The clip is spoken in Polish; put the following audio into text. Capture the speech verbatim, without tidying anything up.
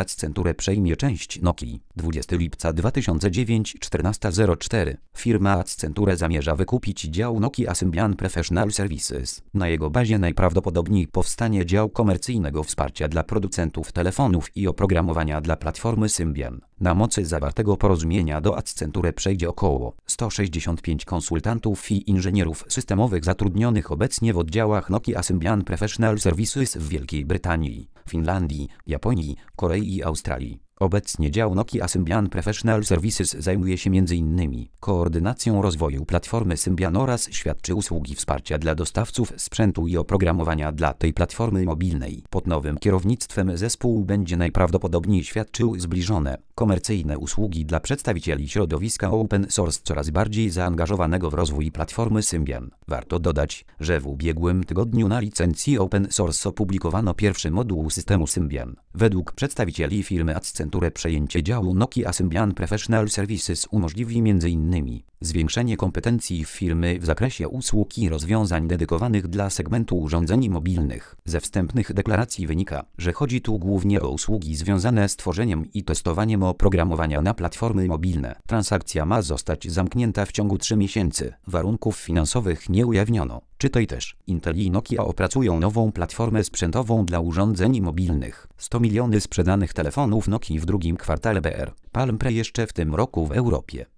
Accenture przejmie część Nokii. dwudziestego lipca dwa tysiące dziewięć, czternasta zero cztery. Firma Accenture zamierza wykupić dział Nokia Symbian Professional Services. Na jego bazie najprawdopodobniej powstanie dział komercyjnego wsparcia dla producentów telefonów i oprogramowania dla platformy Symbian. Na mocy zawartego porozumienia do Accenture przejdzie około sto sześćdziesiąt pięć konsultantów i inżynierów systemowych zatrudnionych obecnie w oddziałach Nokia Symbian Professional Services w Wielkiej Brytanii, Finlandii, Japonii, Korei i Australii. Obecnie dział Nokia Symbian Professional Services zajmuje się między innymi koordynacją rozwoju platformy Symbian oraz świadczy usługi wsparcia dla dostawców sprzętu i oprogramowania dla tej platformy mobilnej. Pod nowym kierownictwem zespół będzie najprawdopodobniej świadczył zbliżone, komercyjne usługi dla przedstawicieli środowiska open source coraz bardziej zaangażowanego w rozwój platformy Symbian. Warto dodać, że w ubiegłym tygodniu na licencji open source opublikowano pierwszy moduł systemu Symbian. Według przedstawicieli firmy Accenture przejęcie działu Nokia Symbian Professional Services umożliwi m in zwiększenie kompetencji firmy w zakresie usług i rozwiązań dedykowanych dla segmentu urządzeń mobilnych. Ze wstępnych deklaracji wynika, że chodzi tu głównie o usługi związane z tworzeniem i testowaniem oprogramowania na platformy mobilne. Transakcja ma zostać zamknięta w ciągu trzech miesięcy. Warunków finansowych nie ujawniono. Czytaj też. Intel i Nokia opracują nową platformę sprzętową dla urządzeń mobilnych. sto miliony sprzedanych telefonów Nokii w drugim kwartale B R. Palm Pre jeszcze w tym roku w Europie.